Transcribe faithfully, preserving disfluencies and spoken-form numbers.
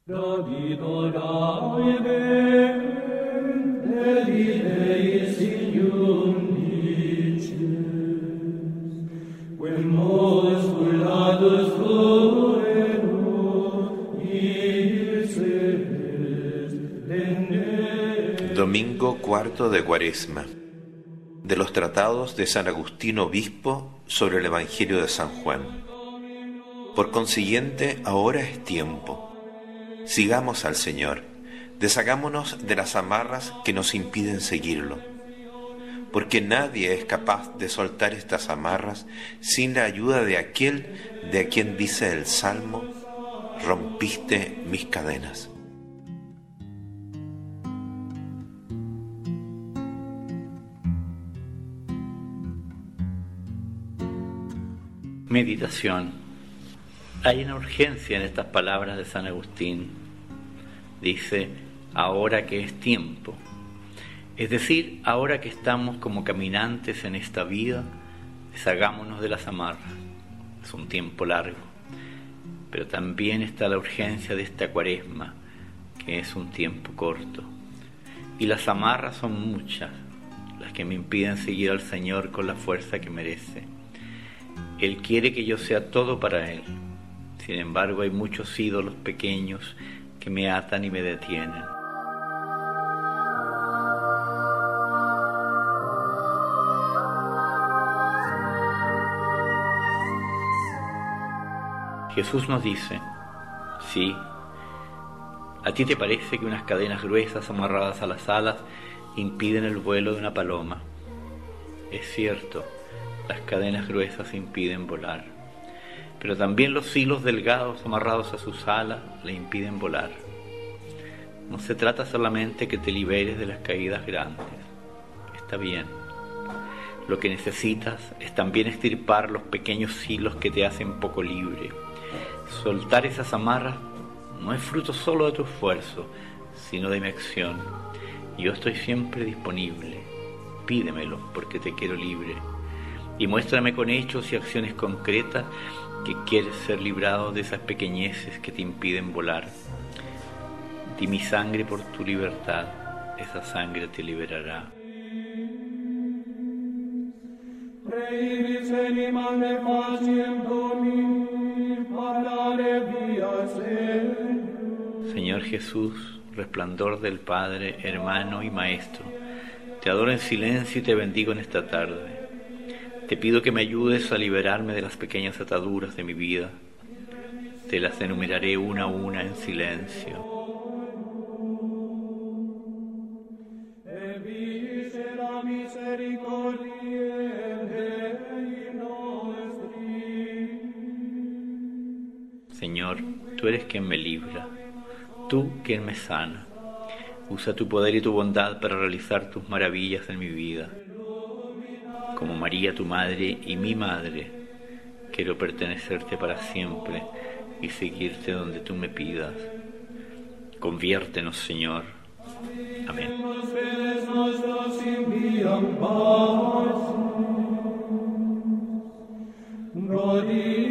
Domingo cuarto de Cuaresma. De los tratados de San Agustín Obispo sobre el Evangelio de San Juan. Por consiguiente, ahora es tiempo. Sigamos al Señor, deshagámonos de las amarras que nos impiden seguirlo, porque nadie es capaz de soltar estas amarras sin la ayuda de aquel de quien dice el Salmo: rompiste mis cadenas. Meditación. Hay una urgencia en estas palabras de San Agustín. Dice, ahora que es tiempo. Es decir, ahora que estamos como caminantes en esta vida, deshagámonos de las amarras. Es un tiempo largo. Pero también está la urgencia de esta Cuaresma, que es un tiempo corto. Y las amarras son muchas, las que me impiden seguir al Señor con la fuerza que merece. Él quiere que yo sea todo para Él. Sin embargo, hay muchos ídolos pequeños que me atan y me detienen. Jesús nos dice, sí, ¿a ti te parece que unas cadenas gruesas amarradas a las alas impiden el vuelo de una paloma? Es cierto, las cadenas gruesas impiden volar, pero también los hilos delgados amarrados a sus alas le impiden volar. No se trata solamente que te liberes de las caídas grandes, está bien. Lo que necesitas es también extirpar los pequeños hilos que te hacen poco libre. Soltar esas amarras no es fruto solo de tu esfuerzo, sino de mi acción. Yo estoy siempre disponible. Pídemelo porque te quiero libre. Y muéstrame con hechos y acciones concretas que quieres ser librado de esas pequeñeces que te impiden volar. Di mi sangre por tu libertad, esa sangre te liberará. Señor Jesús, resplandor del Padre, hermano y Maestro, te adoro en silencio y te bendigo en esta tarde. Te pido que me ayudes a liberarme de las pequeñas ataduras de mi vida. Te las enumeraré una a una en silencio. Señor, tú eres quien me libra, tú quien me sana. Usa tu poder y tu bondad para realizar tus maravillas en mi vida. Como María, tu madre y mi madre, quiero pertenecerte para siempre y seguirte donde tú me pidas. Conviértenos, Señor. Amén.